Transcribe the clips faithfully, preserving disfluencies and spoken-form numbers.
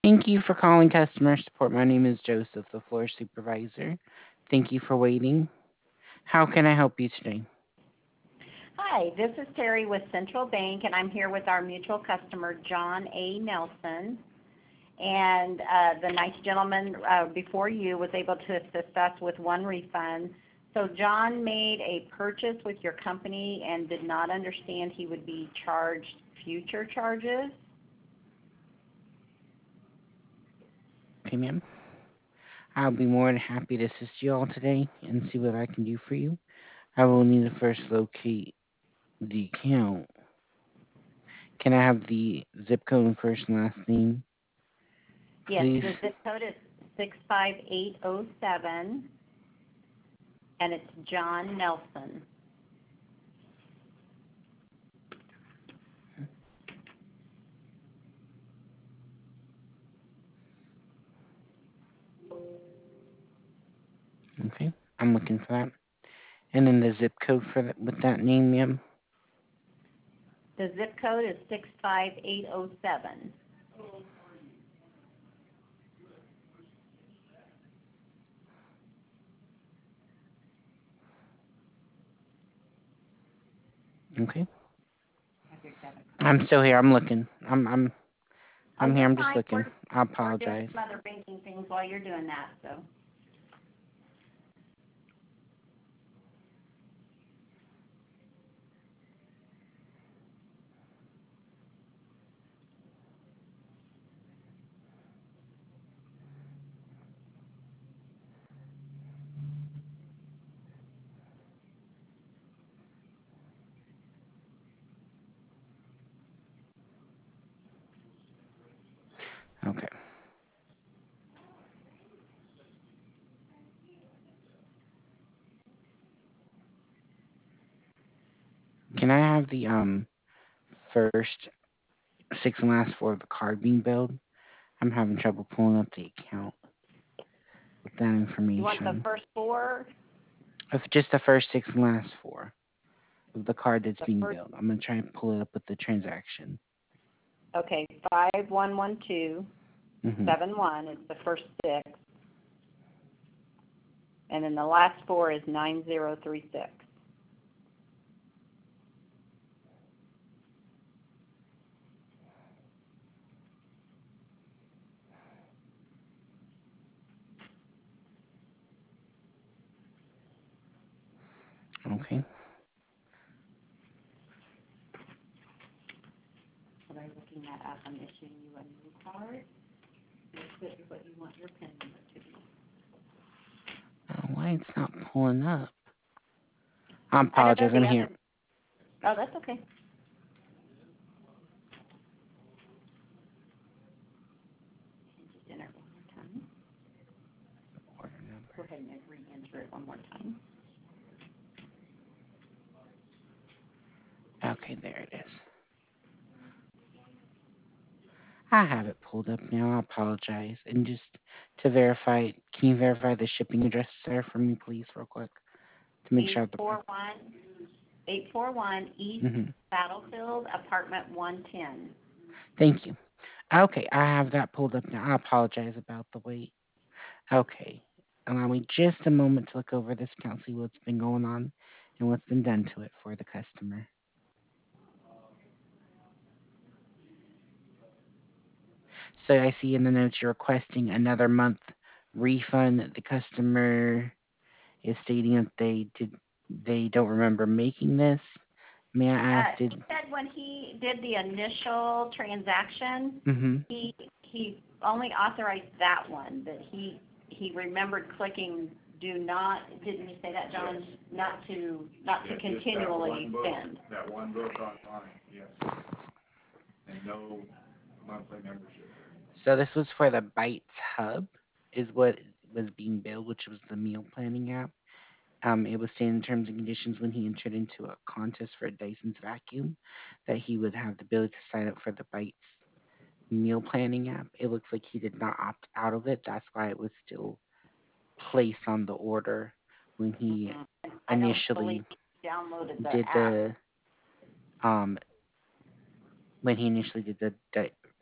Thank you for calling customer support. My name is Joseph, the floor supervisor. Thank you for waiting. How can I help you today? Hi, this is Terry with Central Bank, and I'm here with our mutual customer, John A. Nelson. And uh, the nice gentleman uh, before you was able to assist us with one refund. So John made a purchase with your company and did not understand he would be charged future charges. Okay, ma'am. I'll be more than happy to assist you all today and see what I can do for you. I will need to first locate the account. Can I have the zip code and first and last name, Yes, please? the zip code is six five eight oh seven, and it's John Nelson. Okay, I'm looking for that. And then the zip code for that with that name, ma'am. The zip code is six five eight oh seven. Okay. I'm still here. I'm looking. I'm I'm Oh, I'm here. you're I'm just fine. looking. We're I we're doing apologize. some other banking things while you're doing that, so. Okay. Can I have the um first six and last four of the card being billed? I'm having trouble pulling up the account with that You want the information. first four? Of just the first six and last four of the card that's The being first, billed. I'm gonna try and pull it up with the transaction. okay, five one one two Mhm. seven one is the first six, and then the last four is nine zero three six. Okay. So they're looking that up. I'm issuing you a new card. Let's put what you want your PIN number to be. Oh, why it's not pulling up? I I don't know apologize. the I'm here. other. Oh, that's okay. Just enter it one more time. Order number. Go ahead and re-enter it one more time. Okay, there it is. I have it pulled up now. I apologize. And just to verify, can you verify the shipping address there for me, please, real quick, to make sure I Eight have the. four one eight four one East Mhm. Battlefield, apartment one ten. Thank you. Okay, I have that pulled up now. I apologize about the wait. Okay. Allow me just a moment to look over this account, see what's been going on and what's been done to it for the customer. So I see in the notes you're requesting another month refund. The customer is stating that they did they don't remember making this. May I ask, Uh, did he said when he did the initial transaction, mhm. he, he only authorized that one, that he, he remembered clicking do not, didn't you say that, John? Not to, not to Yeah, just that continually one book, spend. that one book online, yes, and no monthly membership. So this was for the Bytes Hub is what was being billed, which was the meal planning app. Um, it was saying in terms and conditions when he entered into a contest for a Dyson's vacuum that he would have the ability to sign up for the Bytes meal planning app. It looks like he did not opt out of it. That's why it was still placed on the order when he Mhm. And I don't believe initially he downloaded the did app. the um when he initially did the di-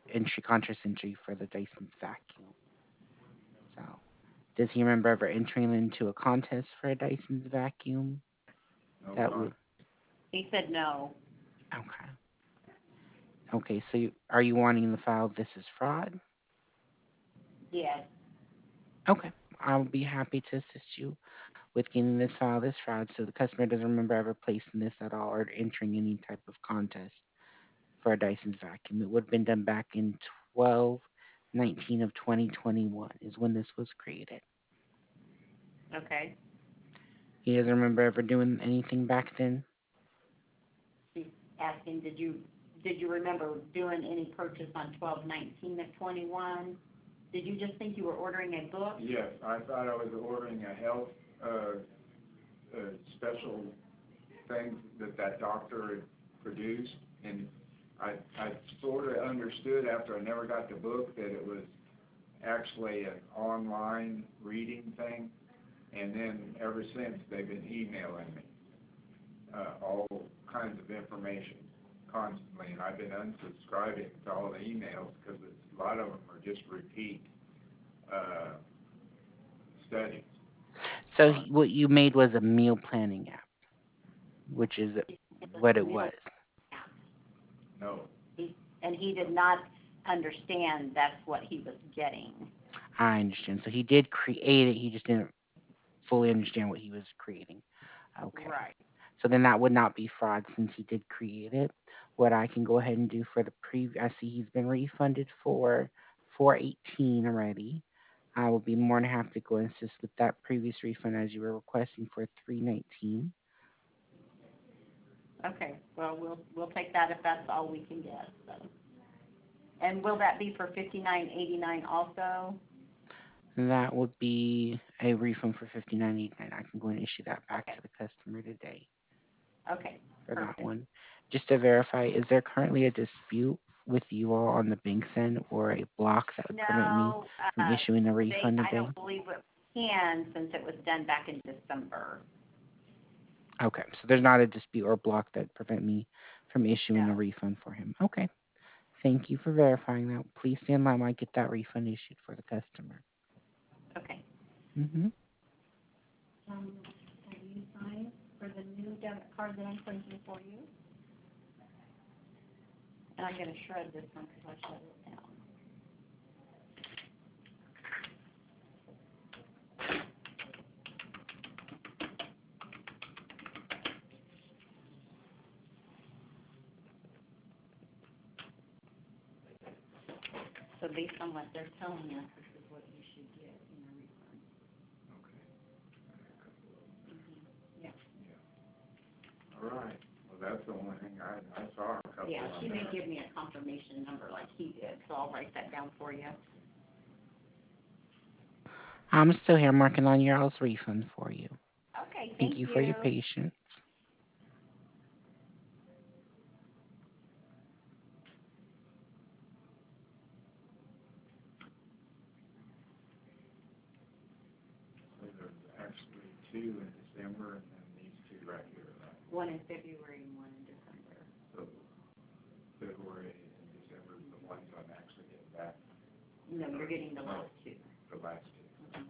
entry contest entry for the Dyson's vacuum. So, does he remember ever entering into a contest for a Dyson's vacuum? No That con, would He said no. okay. Okay, so you, are you wanting the file this is fraud? Yes. Okay, I'll be happy to assist you with getting this file this fraud so the customer doesn't remember ever placing this at all or entering any type of contest for a Dyson's vacuum. It would have been done back in twelve nineteen of twenty twenty-one is when this was created. Okay. He doesn't remember ever doing anything back then? She's asking, did you, did you remember doing any purchase on twelve nineteen of twenty-one? Did you just think you were ordering a book? yes, I thought I was ordering a health, uh, uh, special thing that that doctor had produced, and I, I sort of understood after I never got the book that it was actually an online reading thing, and then ever since they've been emailing me, uh, all kinds of information constantly, and I've been unsubscribing to all the emails because a lot of them are just repeat, uh, studies. So on, he, what you made was a meal planning app, which is what it was. no, He- And he did not understand that's what he was getting. I understand. So he did create it, he just didn't fully understand what he was creating. Okay. Right. So then that would not be fraud since he did create it. What I can go ahead and do for the pre I see he's been refunded for four eighteen already. I will be more than happy to go and assist with that previous refund as you were requesting for three nineteen. Okay, well, we'll, we'll take that if that's all we can get, so. And will that be for fifty-nine eighty-nine also? That would be a refund for fifty-nine eighty-nine. I can go and issue that back Okay. to the customer today Okay, for that perfect. one. Just to verify, is there currently a dispute with you all on the bank's end or a block that would prevent me No, from uh, issuing a they, refund I today? don't believe it can since it was done back in December. Okay, so there's not a dispute or block that prevent me from issuing No. a refund for him. Okay, thank you for verifying that. Please stand by while I get that refund issued for the customer. Okay. Mm-hmm. Um, have you signed for the new debit card that I'm printing for you? And I'm gonna shred this one because I shut it down. So based on what they're telling us, this is what you should get in a refund. okay. Mm-hmm. Yeah. Yeah. All right, well, that's the only thing I, I saw a couple Yeah, of she may them. give me a confirmation number like he did, so I'll write that down for you. I'm still here working on your all's refund for you. Okay, Thank thank you for your you. patience. So there's actually two in December and then these two right here, right? One in February and one in December. So February and December is the ones I'm actually getting back, No, you're getting the last two. the last two. Mhm.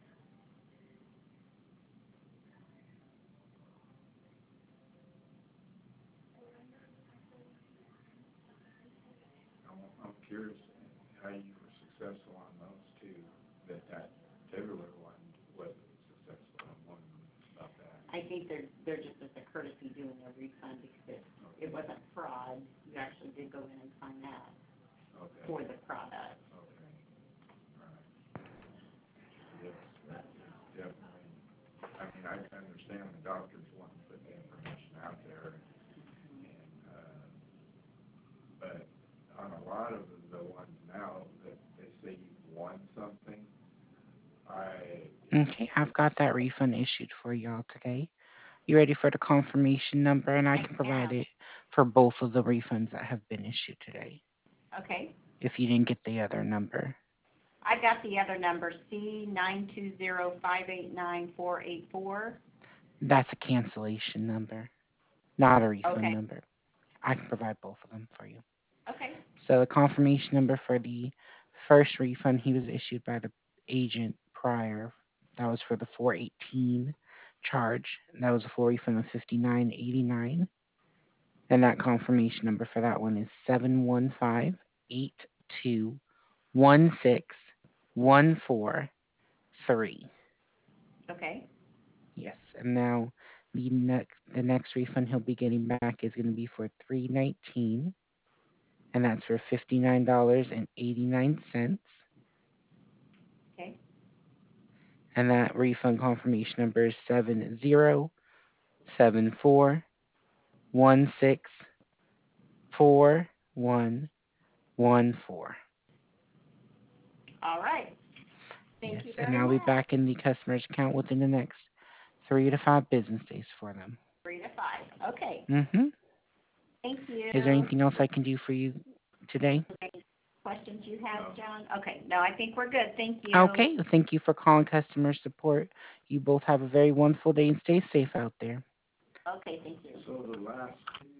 I'm, I'm curious how you were successful on those two, that that February one wasn't successful. I'm wondering about that. I think they're, they're just as a courtesy doing their refund because it, it wasn't fraud. You actually did go in and sign that Okay, for the product. okay, right. Yes, that is definitely, I mean, I can understand the doctors wanting to put the information out there and, uh, but on a lot of the ones now that they say you've won something, I, Okay, I've got that refund issued for y'all today. You ready for the confirmation number? And I I can provide am. it for both of the refunds that have been issued today Okay. if you didn't get the other number. I got the other number, C nine two zero five eight nine four eight four. That's a cancellation number, not a refund Okay. number. I can provide both of them for you. Okay. So the confirmation number for the first refund he was issued by the agent prior, that was for the four eighteen charge. That was a full refund of fifty-nine eighty-nine. And that confirmation number for that one is seven one five eight two one six one four three. Okay. Yes. And now the next the next refund he'll be getting back is going to be for three nineteen, and that's for fifty-nine dollars and eighty-nine cents. Okay. And that refund confirmation number is seven zero seven four one six four one one four. All right. Thank Yes, you and very I'll be much. back in the customer's account within the next three to five business days for them. Three to five. Okay. Mhm. Thank you. Is there anything else I can do for you today? Any questions you have, No. John? Okay. No, I think we're good. Thank you. Okay. Well, thank you for calling customer support. You both have a very wonderful day and stay safe out there. Okay, thank you. So the last